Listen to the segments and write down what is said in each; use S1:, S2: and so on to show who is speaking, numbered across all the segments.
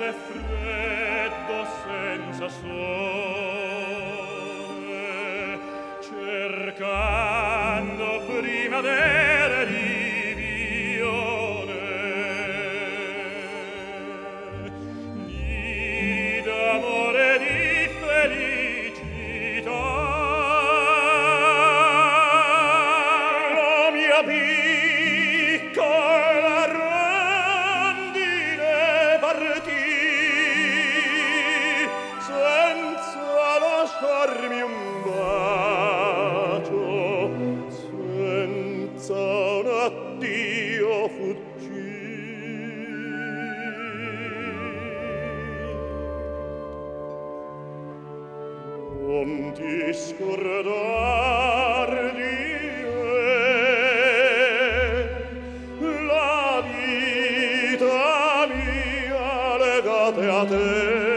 S1: freddo senza sole, cercando primavere livione, nidi d'amore e di felicità. La mia piccola rondine partì senza lasciarmi un bacio, senza un addio fuggì. Non ti scordar di me, la vita mia legate a te.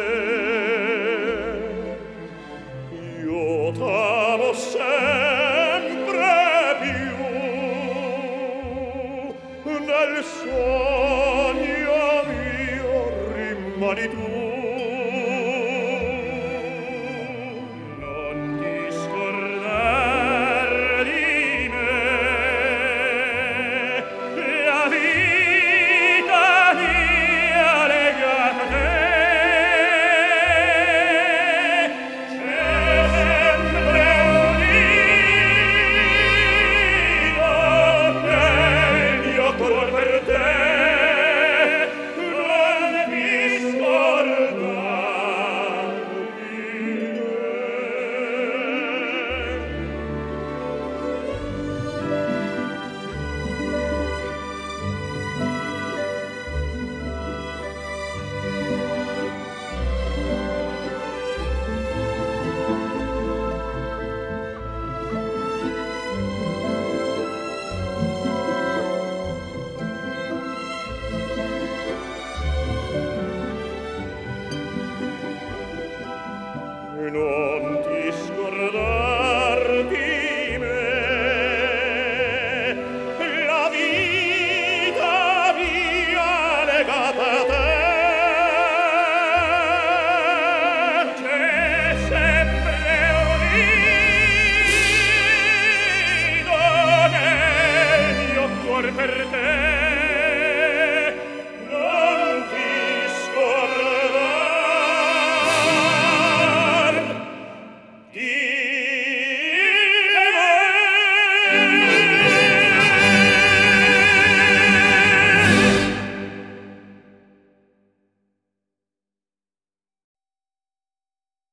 S1: Io t'amo sempre più, nel sogno mio rimani tu.